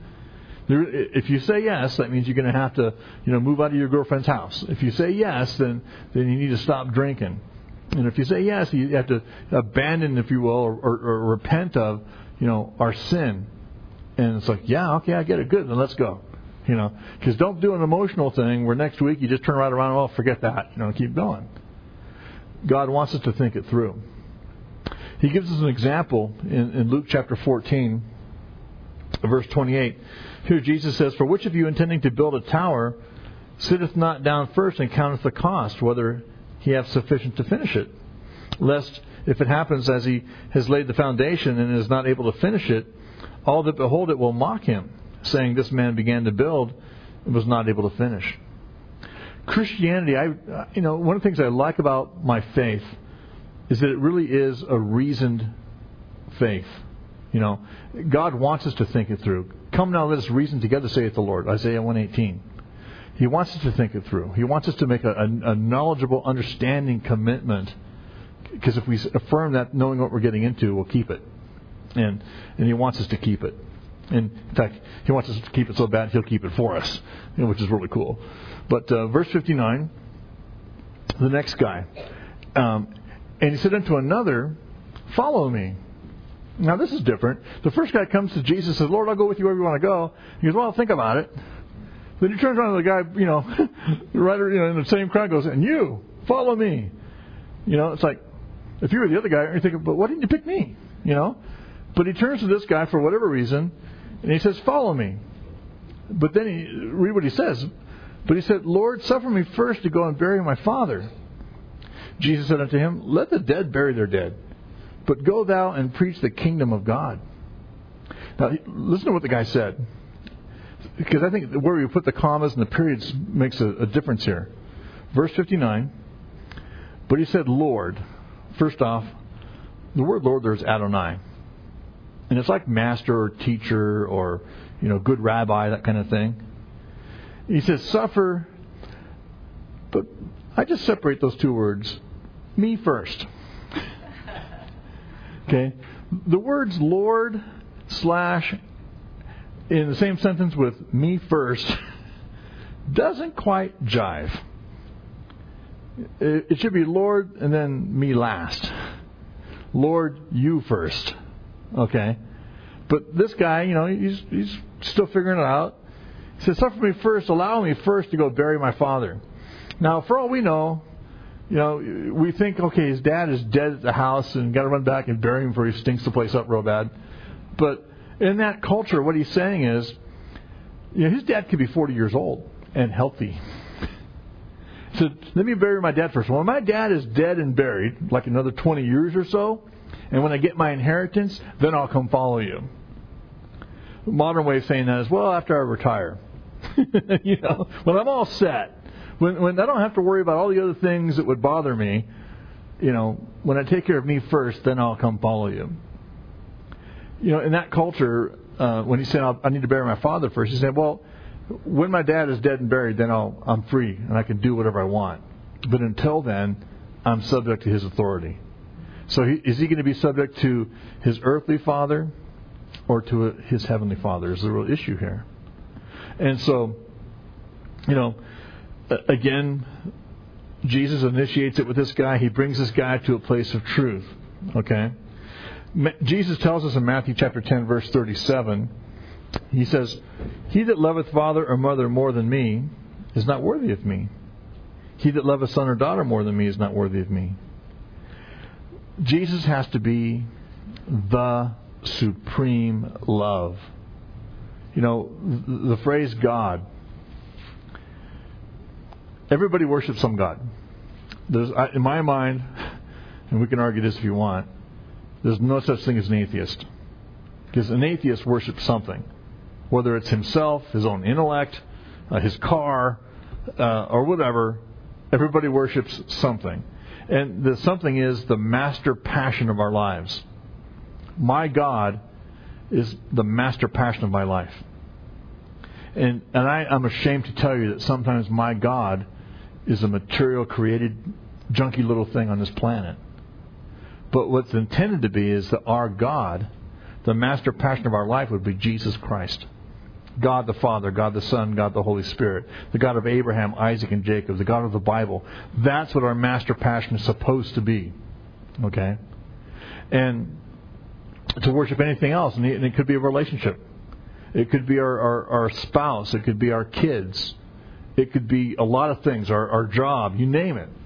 A: If you say yes, that means you're going to have to you know move out of your girlfriend's house. If you say yes, then then you need to stop drinking. And if you say yes, you have to abandon, if you will, or, or, or repent of you know our sin. And it's like, yeah, okay, I get it. Good, then let's go. You know, because don't do an emotional thing where next week you just turn right around and, oh, forget that. You know, keep going. God wants us to think it through. He gives us an example in, in Luke chapter fourteen, verse twenty-eight. Here Jesus says, for which of you intending to build a tower sitteth not down first and counteth the cost, whether he have sufficient to finish it? Lest, if it happens as he has laid the foundation and is not able to finish it, all that behold it will mock him, saying, this man began to build and was not able to finish. Christianity, I, you know, one of the things I like about my faith is that it really is a reasoned faith. You know, God wants us to think it through. Come now, let us reason together, saith the Lord, Isaiah one eighteen. He wants us to think it through. He wants us to make a, a, a knowledgeable, understanding commitment. Because if we affirm that, knowing what we're getting into, we'll keep it. And and He wants us to keep it. And in fact, He wants us to keep it so bad, He'll keep it for us, you know, which is really cool. But uh, verse fifty-nine, the next guy. Um, and he said unto another, follow me. Now this is different. The first guy comes to Jesus and says, Lord, I'll go with you wherever you want to go. He goes, well, think about it. Then he turns around to the guy, you know, right you know, in the same crowd, goes, and you, follow me. You know, it's like, if you were the other guy, you're thinking, but why didn't you pick me? You know? But he turns to this guy for whatever reason, and he says, follow me. But then he, read what he says. But he said, Lord, suffer me first to go and bury my father. Jesus said unto him, let the dead bury their dead, but go thou and preach the kingdom of God. Now, listen to what the guy said. Because I think where we put the commas and the periods makes a, a difference here. Verse fifty-nine, but he said, Lord. First off, the word Lord there is Adonai. And it's like master or teacher or, you know, good rabbi, that kind of thing. He says, suffer, but I just separate those two words. Me first. Okay? The words Lord slash in the same sentence with me first doesn't quite jive. It should be Lord and then me last. Lord, you first. Okay? But this guy, you know, he's he's still figuring it out. He says, suffer me first, allow me first to go bury my father. Now, for all we know, you know, we think, okay, his dad is dead at the house and got to run back and bury him before he stinks the place up real bad. But in that culture, what he's saying is, you know, his dad could be forty years old and healthy. So let me bury my dad first. Well, my dad is dead and buried, like another twenty years or so, and when I get my inheritance, then I'll come follow you. The modern way of saying that is, well, after I retire. You know, when I'm all set, when when I don't have to worry about all the other things that would bother me, you know, when I take care of me first, then I'll come follow you. You know, in that culture, uh, when he said, I need to bury my father first, he said, well, when my dad is dead and buried, then I'll, I'm free and I can do whatever I want. But until then, I'm subject to his authority. So he, is he going to be subject to his earthly father or to his heavenly father? Is the real issue here. And so, you know, again, Jesus initiates it with this guy. He brings this guy to a place of truth. Okay? Jesus tells us in Matthew chapter ten, verse thirty-seven, He says, "He that loveth father or mother more than me is not worthy of me. He that loveth son or daughter more than me is not worthy of me." Jesus has to be the supreme love. You know, the phrase God. Everybody worships some God. There's, in my mind, and we can argue this if you want, there's no such thing as an atheist. Because an atheist worships something. Whether it's himself, his own intellect, uh, his car, uh, or whatever, everybody worships something. And the something is the master passion of our lives. My God is the master passion of my life. And, and I, I'm ashamed to tell you that sometimes my God is a material created junky little thing on this planet. But what's intended to be is that our God, the master passion of our life, would be Jesus Christ. God the Father, God the Son, God the Holy Spirit, the God of Abraham, Isaac, and Jacob, the God of the Bible. That's what our master passion is supposed to be. Okay? And to worship anything else, and it could be a relationship. It could be our, our, our spouse. It could be our kids. It could be a lot of things, our, our job, you name it.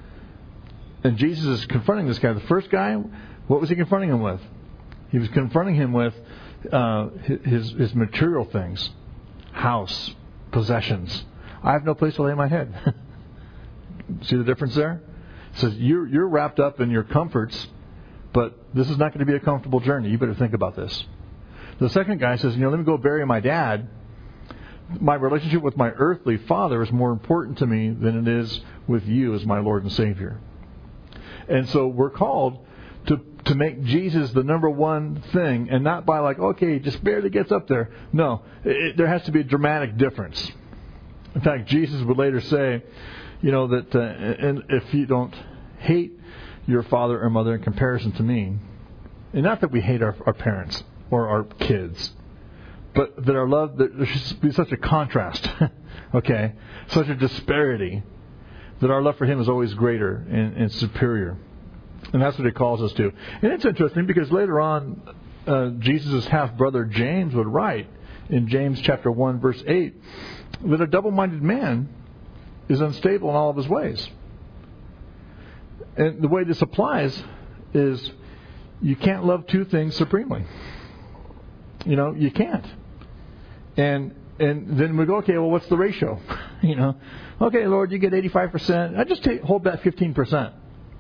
A: And Jesus is confronting this guy. The first guy, what was he confronting him with? He was confronting him with uh, his, his material things. House, possessions. I have no place to lay my head. See the difference there? It says, you're, you're wrapped up in your comforts, but this is not going to be a comfortable journey. You better think about this. The second guy says, you know, let me go bury my dad. My relationship with my earthly father is more important to me than it is with you as my Lord and Savior. And so we're called to to make Jesus the number one thing, and not by like, okay, just barely gets up there. No, it, there has to be a dramatic difference. In fact, Jesus would later say, you know, that uh, and if you don't hate your father or mother in comparison to me, and not that we hate our, our parents or our kids, but that our love, that there should be such a contrast, okay, such a disparity, that our love for Him is always greater and, and superior. And that's what He calls us to. And it's interesting because later on, uh, Jesus' half-brother James would write in James chapter one, verse eight, that a double-minded man is unstable in all of his ways. And the way this applies is you can't love two things supremely. You know, you can't. And and then we go, okay, well, what's the ratio? you know, okay, Lord, you get eighty-five percent. I just take, hold back fifteen percent.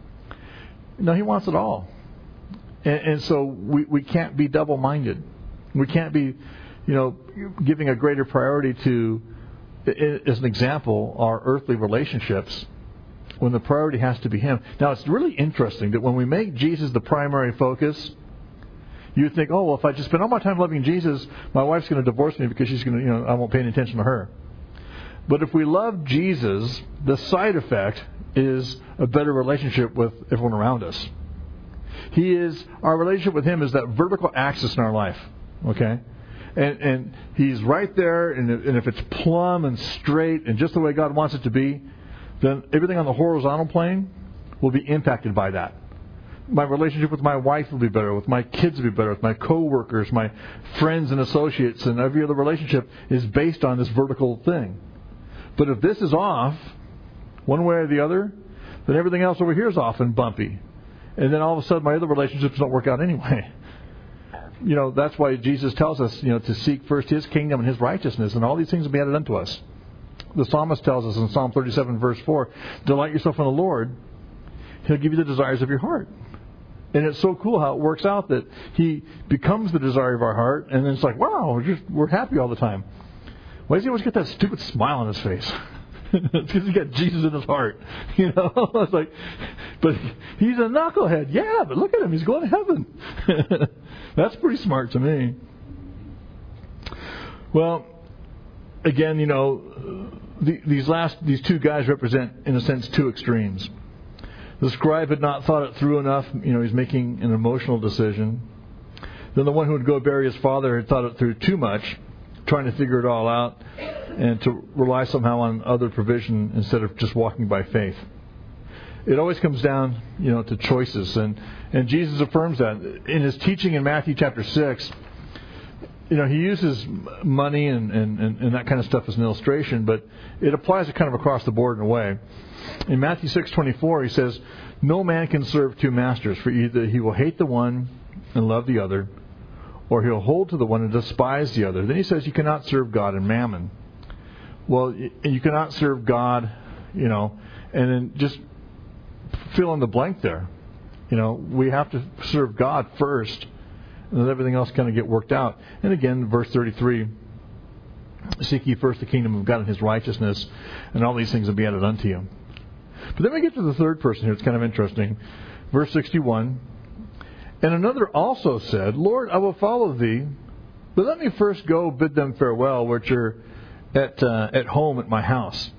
A: No, He wants it all. And, and so we, we can't be double-minded. We can't be, you know, giving a greater priority to, as an example, our earthly relationships when the priority has to be Him. Now, it's really interesting that when we make Jesus the primary focus, you think, oh, well, if I just spend all my time loving Jesus, my wife's going to divorce me because she's going to, you know, I won't pay any attention to her. But if we love Jesus, the side effect is a better relationship with everyone around us. He is, our relationship with Him is that vertical axis in our life. Okay? And, and He's right there, and, and if it's plumb and straight and just the way God wants it to be, then everything on the horizontal plane will be impacted by that. My relationship with my wife will be better, with my kids will be better, with my co-workers, my friends and associates, and every other relationship is based on this vertical thing. But if this is off, one way or the other, then everything else over here is off and bumpy. And then all of a sudden my other relationships don't work out anyway. You know, that's why Jesus tells us, you know, to seek first His kingdom and His righteousness, and all these things will be added unto us. The psalmist tells us in Psalm thirty-seven, verse four, delight yourself in the Lord, He'll give you the desires of your heart. And it's so cool how it works out that He becomes the desire of our heart, and then it's like, wow, we're, just, we're happy all the time. Why does He always get that stupid smile on His face? It's because He got Jesus in His heart. You know, it's like, but He's a knucklehead. Yeah, but look at Him. He's going to heaven. That's pretty smart to me. Well, again, you know, the, these last, these two guys represent, in a sense, two extremes. The scribe had not thought it through enough. You know, he's making an emotional decision. Then the one who would go bury his father had thought it through too much, trying to figure it all out and to rely somehow on other provision instead of just walking by faith. It always comes down, you know, to choices. And, and Jesus affirms that. In His teaching in Matthew chapter six, you know, he uses money and, and, and, and that kind of stuff as an illustration, but it applies it kind of across the board in a way. In Matthew six twenty-four, he says, "No man can serve two masters, for either he will hate the one and love the other, or he'll hold to the one and despise the other." Then he says, "You cannot serve God and mammon." Well, you cannot serve God, you know, and then just fill in the blank there. You know, we have to serve God first, and then everything else kind of get worked out. And again, verse thirty-three, "Seek ye first the kingdom of God and His righteousness, and all these things will be added unto you." But then we get to the third person here. It's kind of interesting. Verse sixty-one, "And another also said, Lord, I will follow thee, but let me first go bid them farewell, which are at uh, at home at my house."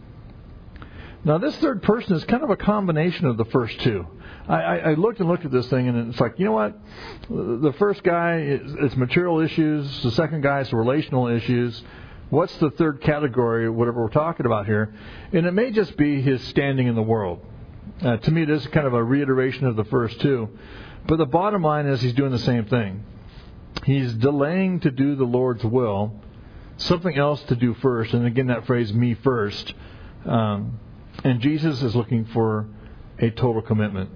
A: Now, this third person is kind of a combination of the first two. I, I, I looked and looked at this thing, and it's like, you know what? The first guy, is, it's material issues. The second guy is relational issues. What's the third category, whatever we're talking about here? And it may just be his standing in the world. Uh, to me, it is kind of a reiteration of the first two. But the bottom line is he's doing the same thing. He's delaying to do the Lord's will, something else to do first. And again, that phrase, me first. Um, and Jesus is looking for a total commitment.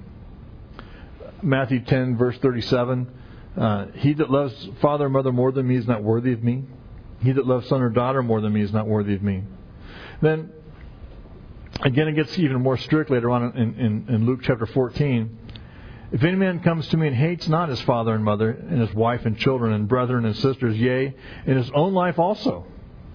A: Matthew ten, verse thirty-seven, uh, "He that loves father or mother more than me is not worthy of me. He that loves son or daughter more than me is not worthy of me." Then, again, it gets even more strict later on in, in, in Luke chapter fourteen. "If any man comes to me and hates not his father and mother, and his wife and children, and brethren and sisters, yea, and his own life also,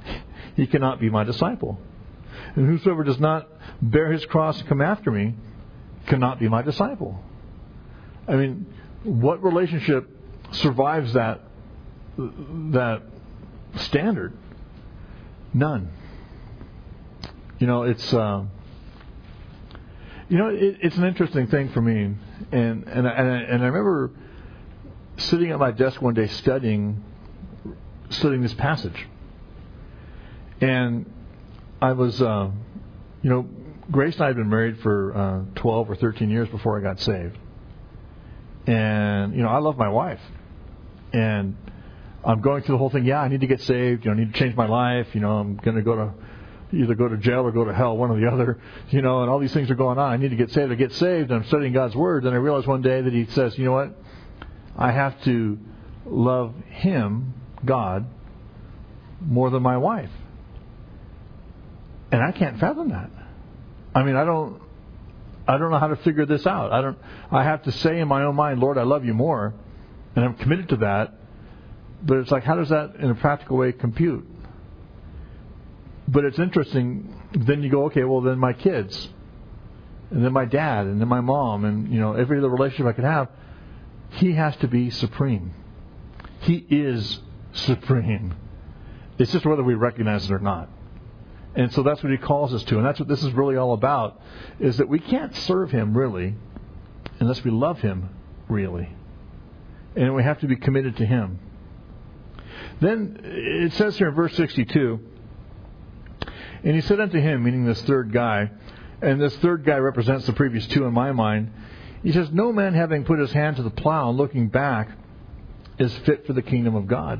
A: he cannot be my disciple. And whosoever does not bear his cross and come after me cannot be my disciple." I mean, what relationship survives that that standard? None. You know, it's uh, you know, it, it's an interesting thing for me, and and I, and, I, and I remember sitting at my desk one day studying studying this passage, and I was, uh, you know, Grace and I had been married for uh, twelve or thirteen years before I got saved. And, you know, I love my wife. And I'm going through the whole thing, yeah, I need to get saved. You know, I need to change my life. You know, I'm going to go to either go to jail or go to hell, one or the other. You know, and all these things are going on. I need to get saved. I get saved, and I'm studying God's Word. And I realized one day that He says, you know what? I have to love Him, God, more than my wife. And I can't fathom that. I mean, I don't... I don't know how to figure this out. I don't. I have to say in my own mind, Lord, I love you more, and I'm committed to that. But it's like, how does that, in a practical way, compute? But it's interesting. Then you go, okay, well, then my kids, and then my dad, and then my mom, and you know, every other relationship I could have, He has to be supreme. He is supreme. It's just whether we recognize it or not. And so that's what He calls us to. And that's what this is really all about, is that we can't serve Him really unless we love Him really. And we have to be committed to Him. Then it says here in verse sixty-two, "And He said unto him," meaning this third guy, and this third guy represents the previous two in my mind. He says, "No man having put his hand to the plow and looking back is fit for the kingdom of God."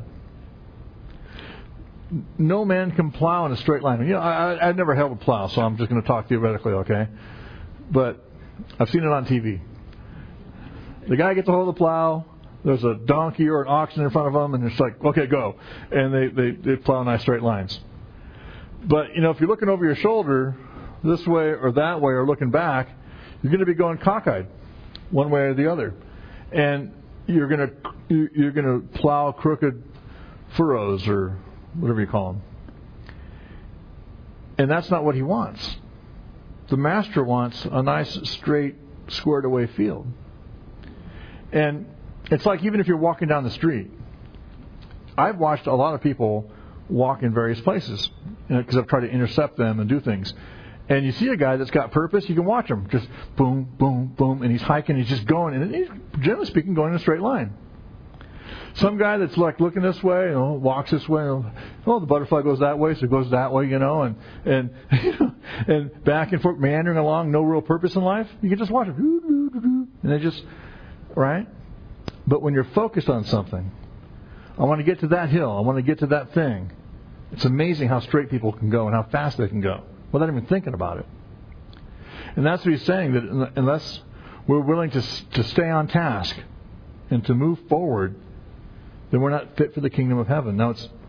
A: No man can plow in a straight line. You know, I, I've never held a plow, so I'm just going to talk theoretically, okay? But I've seen it on T V. The guy gets a hold of the plow. There's a donkey or an oxen in front of him, and it's like, okay, go. And they, they, they plow nice straight lines. But, you know, if you're looking over your shoulder this way or that way or looking back, you're going to be going cockeyed one way or the other. And you're going to you're going to plow crooked furrows or whatever you call them. And that's not what He wants. The Master wants a nice, straight, squared away field. And it's like even if you're walking down the street, I've watched a lot of people walk in various places, you know, because I've tried to intercept them and do things. And you see a guy that's got purpose, you can watch him. Just boom, boom, boom, and he's hiking, he's just going, and he's, generally speaking, going in a straight line. Some guy that's like looking this way, you know, walks this way. You know, oh, the butterfly goes that way, so it goes that way, you know, and and and back and forth, meandering along, no real purpose in life. You can just watch it, and they just right. But when you're focused on something, I want to get to that hill. I want to get to that thing. It's amazing how straight people can go and how fast they can go without even thinking about it. And that's what he's saying, that unless we're willing to to stay on task and to move forward, then we're not fit for the kingdom of heaven. Now, it's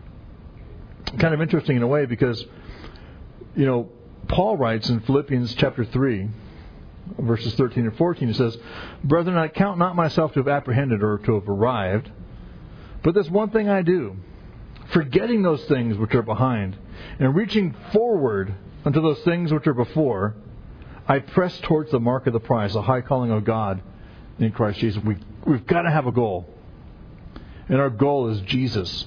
A: kind of interesting in a way because, you know, Paul writes in Philippians chapter three, verses thirteen and fourteen, he says, "Brethren, I count not myself to have apprehended or to have arrived, but this one thing I do, forgetting those things which are behind, and reaching forward unto those things which are before, I press towards the mark of the prize, the high calling of God in Christ Jesus." We, we've got to have a goal. And our goal is Jesus.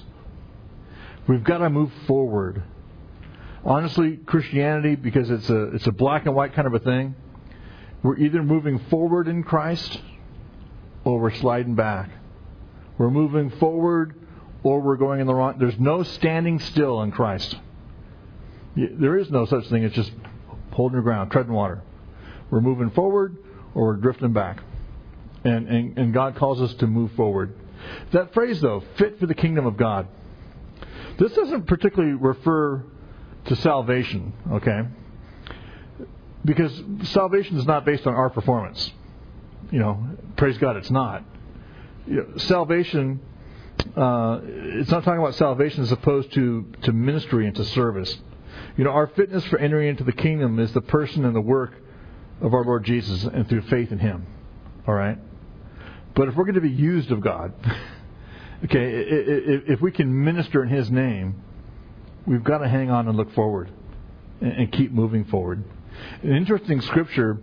A: We've got to move forward. Honestly, Christianity, because it's a it's a black and white kind of a thing, we're either moving forward in Christ or we're sliding back. We're moving forward or we're going in the wrong. There's no standing still in Christ. There is no such thing as just holding your ground, treading water. We're moving forward or we're drifting back. And, and, and God calls us to move forward. That phrase, though, fit for the kingdom of God, this doesn't particularly refer to salvation, okay? Because salvation is not based on our performance. You know, praise God, it's not. You know, salvation, uh, it's not talking about salvation as opposed to, to ministry and to service. You know, our fitness for entering into the kingdom is the person and the work of our Lord Jesus and through faith in Him. All right? But if we're going to be used of God, okay, if we can minister in His name, we've got to hang on and look forward and keep moving forward. An interesting scripture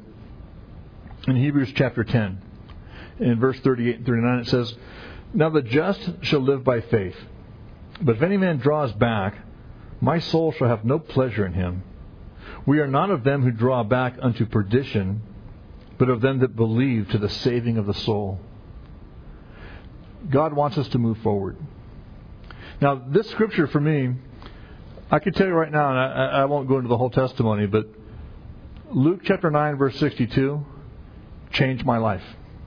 A: in Hebrews chapter ten, in verse thirty-eight and thirty-nine, it says, "Now the just shall live by faith. But if any man draws back, my soul shall have no pleasure in him. We are not of them who draw back unto perdition, but of them that believe to the saving of the soul." God wants us to move forward. Now, this scripture for me, I can tell you right now, and I, I won't go into the whole testimony, but Luke chapter nine, verse sixty-two, changed my life.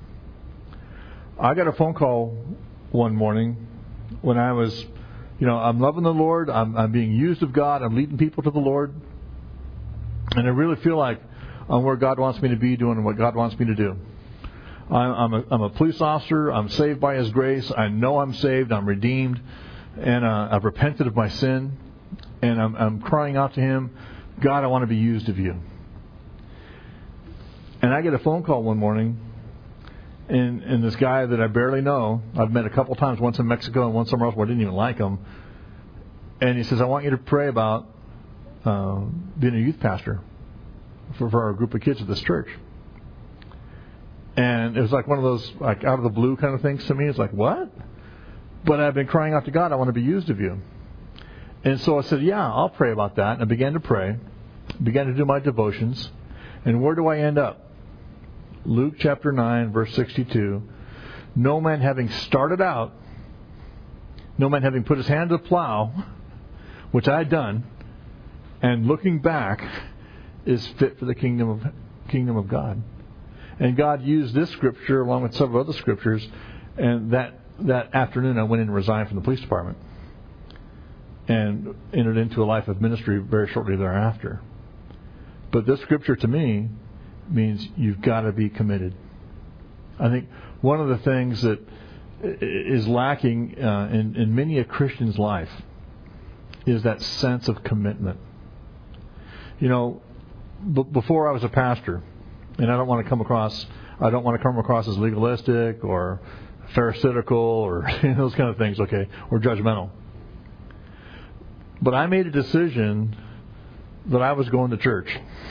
A: I got a phone call one morning when I was, you know, I'm loving the Lord, I'm, I'm being used of God, I'm leading people to the Lord, and I really feel like I'm where God wants me to be, doing what God wants me to do. I'm a, I'm a police officer. I'm saved by His grace. I know I'm saved. I'm redeemed. And uh, I've repented of my sin. And I'm, I'm crying out to Him, God, I want to be used of You. And I get a phone call one morning. And, and this guy that I barely know, I've met a couple times, once in Mexico and once somewhere else where I didn't even like him. And he says, I want you to pray about uh, being a youth pastor for, for our group of kids at this church. And it was like one of those like out of the blue kind of things to me. It's like, what? But I've been crying out to God, I want to be used of You. And so I said, yeah, I'll pray about that. And I began to pray, began to do my devotions. And where do I end up? Luke chapter nine, verse sixty-two. No man having started out, no man having put his hand to the plow, which I had done, and looking back, is fit for the kingdom of kingdom of God. And God used this scripture along with several other scriptures. And that, that afternoon I went in and resigned from the police department. And entered into a life of ministry very shortly thereafter. But this scripture to me means you've got to be committed. I think one of the things that is lacking uh, in, in many a Christian's life is that sense of commitment. You know, b- before I was a pastor, and I don't want to come across, I don't want to come across as legalistic or pharisaical or those kind of things, okay, or judgmental. But I made a decision that I was going to church.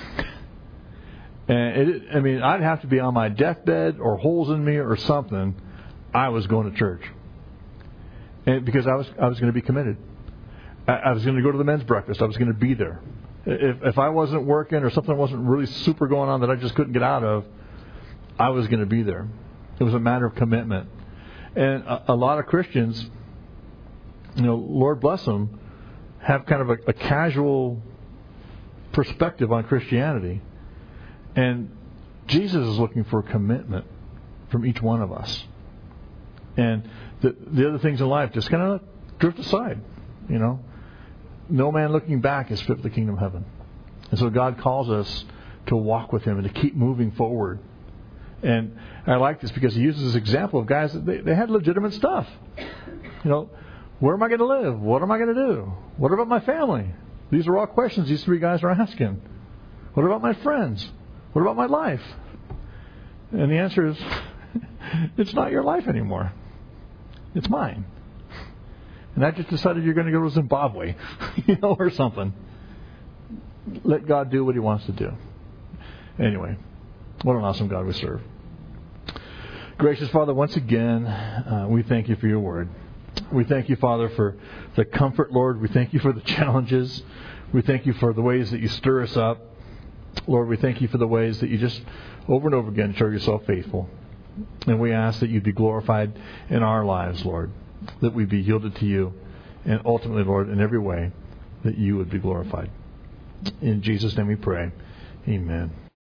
A: And it, I mean, I'd have to be on my deathbed or holes in me or something. I was going to church, and because I was, I was going to be committed. I, I was going to go to the men's breakfast. I was going to be there. If, if I wasn't working or something wasn't really super going on that I just couldn't get out of, I was going to be there. It was a matter of commitment. And a, a lot of Christians, you know, Lord bless them, have kind of a, a casual perspective on Christianity. And Jesus is looking for commitment from each one of us. And the, the other things in life just kind of drift aside, you know. No man looking back is fit for the kingdom of heaven. And so God calls us to walk with Him and to keep moving forward. And I like this because He uses this example of guys that they, they had legitimate stuff. You know, where am I going to live? What am I going to do? What about my family? These are all questions these three guys are asking. What about my friends? What about my life? And the answer is, it's not your life anymore. It's mine. And I just decided you're going to go to Zimbabwe, you know, or something. Let God do what He wants to do. Anyway, what an awesome God we serve. Gracious Father, once again, uh, we thank You for Your word. We thank You, Father, for the comfort, Lord. We thank You for the challenges. We thank You for the ways that You stir us up. Lord, we thank You for the ways that You just over and over again show Yourself faithful. And we ask that You be glorified in our lives, Lord. That we be yielded to You. And ultimately, Lord, in every way, that You would be glorified. In Jesus' name we pray. Amen.